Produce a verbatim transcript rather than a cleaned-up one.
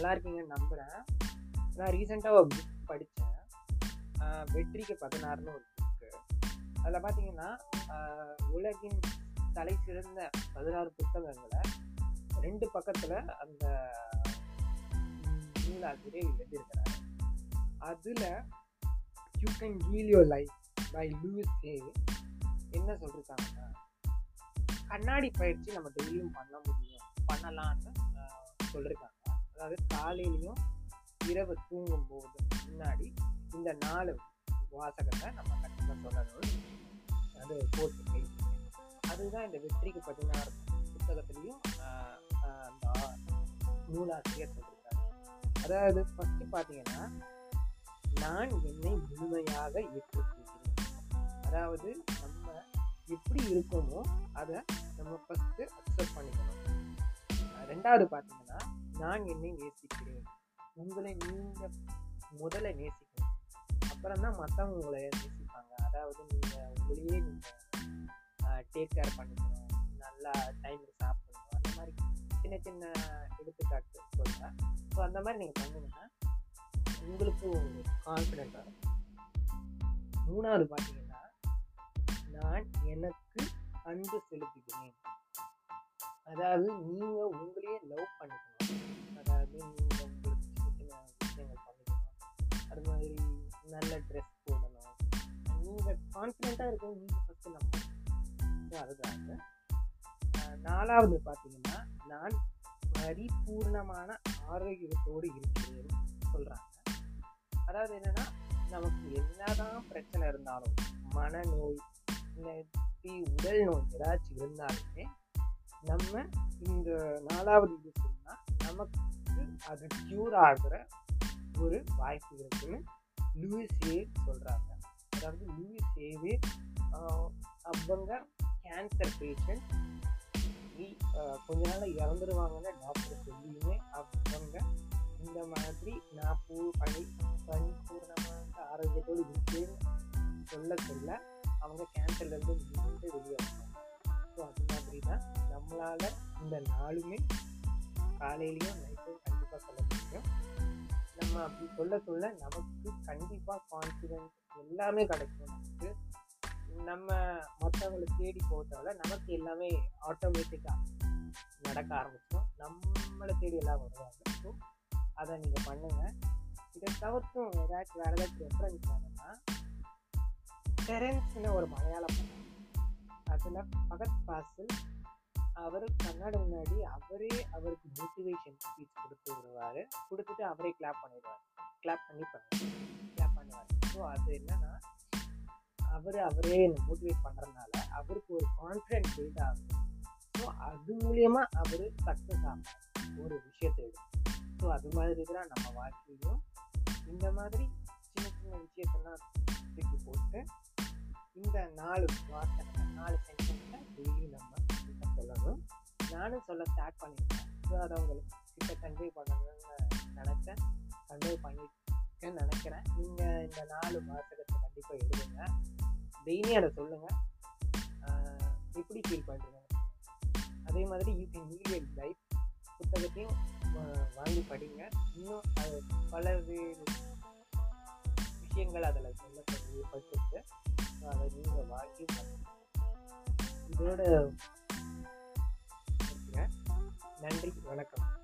நல்லா இருக்கீங்கன்னு நம்புகிறேன். நான் ரீசெண்டாக ஒரு புக் படித்தேன். வெற்றிக்கு பதினாறுன்னு ஒரு புக்கு. அதில் பார்த்தீங்கன்னா உலகின் தலை சிறந்த பதினாறு புத்தகங்களை ரெண்டு பக்கத்தில் அந்த நூலாசிரியர் எழுதியிருக்கிறார். அதில் you can heal your life by Louise Hay என்ன சொல்லியிருக்காங்கன்னா, கண்ணாடி பயிற்சி நம்ம டெய்லியும் பண்ண முடியும் பண்ணலான்னு சொல்லியிருக்காங்க. அதாவது காலையிலையும் இரவு தூங்கும் போது முன்னாடி இந்த நாலு வாசகத்தை நம்ம கண்டிப்பாக சொல்லணும். அது போட்டு பேசி அதுதான் இந்த வெற்றிக்கு பதினாறு புத்தகத்துலேயும் அந்த நூலாசிரியர் சொல்லியிருக்காரு. அதாவது ஃபஸ்ட்டு பார்த்தீங்கன்னா, நான் என்னை முழுமையாக ஏற்றுக்கொள்கிறேன். அதாவது நம்ம எப்படி இருக்கோமோ அதை நம்ம ஃபஸ்ட்டு அக்செப்ட் பண்ணிக்கணும். ரெண்டாவது பார்த்தீங்கன்னா, நான் என்னை நேசிக்கிறேன். உங்களை நீங்கள் முதல்ல நேசிக்கணும், அப்புறம் தான் மற்றவங்க உங்களை நேசிப்பாங்க. அதாவது நீங்கள் உங்களையே நீங்கள் டேக் கேர் பண்ணிக்கணும், நல்லா டைமுக்கு சாப்பிடணும். அந்த மாதிரி சின்ன சின்ன எடுத்துக்காட்டு சொல்கிறேன். ஸோ அந்த மாதிரி நீங்கள் பண்ணிங்கன்னா உங்களுக்கு கான்ஃபிடென்ட்டாக இருக்கும். மூணாவது பார்த்தீங்கன்னா, நான் எனக்கு அன்பு செலுத்துகிறேன். அதாவது நீங்கள் உங்களையே லவ் பண்ணிக்கணும். அதாவது நீங்கள் உங்களுக்கு சின்ன சின்ன விஷயங்கள் பண்ணிக்கணும். அது மாதிரி நல்ல ட்ரெஸ் போடணும். நீங்கள் கான்ஃபிடென்ட்டாக இருக்கணும். நீங்கள் ஃபஸ்ட்டு நம்பணும். ஸோ அதுதாங்க. நாலாவது பார்த்தீங்கன்னா, நான் பரிபூர்ணமான ஆரோக்கியத்தோடு இருக்கிறேன் சொல்கிறாங்க. அதாவது என்னென்னா, நமக்கு என்னதான் பிரச்சனை இருந்தாலும், மனநோய் இல்லை உடல் நோய் ஏதாச்சும் இருந்தாலுமே நம்ம இந்த நாலாவது இது சொன்னால் நமக்கு அது க்யூர் ஆகிற ஒரு வாய்ப்பு இருக்குன்னு லூயிஸ் ஹே சொல்கிறாங்க. அதாவது லூயிஸ் ஹேவே அவங்க கேன்சர் பேஷண்ட் கொஞ்ச நாள் இறந்துருவாங்கன்னு டாக்டர் சொல்லியுமே அவங்க இந்த மாதிரி நான் பூ பணி பரிபூர்ணமாக ஆரோக்கியத்தோடு இருக்கேன்னு சொல்ல சொல்ல அவங்க கேன்சர்லேருந்து மீண்டு வெளியே வந்தாங்க. ஸோ அது மாதிரி தான் நம்மளால் இந்த நாளுமே காலையிலையும் நைட்டும் கண்டிப்பாக சொல்ல முடியும். நம்ம அப்படி சொல்ல சொல்ல நமக்கு கண்டிப்பாக கான்ஃபிடென்ஸ் எல்லாமே கிடைக்கும். நமக்கு நம்ம மற்றவங்களை தேடி போகிறதால நமக்கு எல்லாமே ஆட்டோமேட்டிக்காக நடக்க ஆரம்பிச்சோம். நம்மளை தேடி எல்லாம் வருவாங்க. ஸோ அதை நீங்கள் பண்ணுங்கள். இதை தவிர்த்தும் ஏதாச்சும் வேறு ஏதாச்சும் ரெஃபரன்ஸ் வேணும்னா, டெரன்ஸ்னு ஒரு மலையாள படம், அதில் பகத் பாசில் அவர் கண்ணாடி முன்னாடி அவரே அவருக்கு மோட்டிவேஷன் ஸ்பீச் கொடுத்து விடுவார். கொடுத்துட்டு அவரே கிளாப் பண்ணிடுவார். கிளாப் பண்ணி கிளாப் பண்ணுவார். ஸோ அது என்னன்னா, அவர் அவரே மோட்டிவேட் பண்ணுறதுனால அவருக்கு ஒரு கான்ஃபிடென்ட் பில்ட் ஆகுது. ஸோ அது மூலியமாக அவர் சக்ஸஸ் ஆகும் ஒரு விஷயத்தை எடுக்கும். ஸோ அது மாதிரி தான் நம்ம வாழ்க்கையிலும் இந்த மாதிரி சின்ன சின்ன விஷயத்தெல்லாம் தூக்கி போட்டு இந்த நாலு வார்த்தை நாலு சென்டென்ஸை டெய்லி நம்ம கிட்ட சொல்லணும். நானும் சொல்ல ஸ்டார்ட் பண்ணியிருக்கேன். ஸோ அதை உங்களுக்கு கிட்ட கன்வே பண்ணணும்னு நினச்சேன். கன்வே பண்ணியிருக்கேன்னு நினைக்கிறேன். நீங்கள் இந்த நாலு வாசகத்தை கண்டிப்பாக எழுதுங்க. டெய்லி அதை சொல்லுங்கள். எப்படி ஃபீல் பண்ணுறீங்க? அதே மாதிரி you can heal your life புத்தகத்தையும் வாங்கி படிங்க. இன்னும் அது பல வேறு விஷயங்கள் அதில் சொல்லப்பட்டிருக்கு. ஸோ அதை நீங்கள் வாங்கி இதோட நன்றி, வணக்கம்.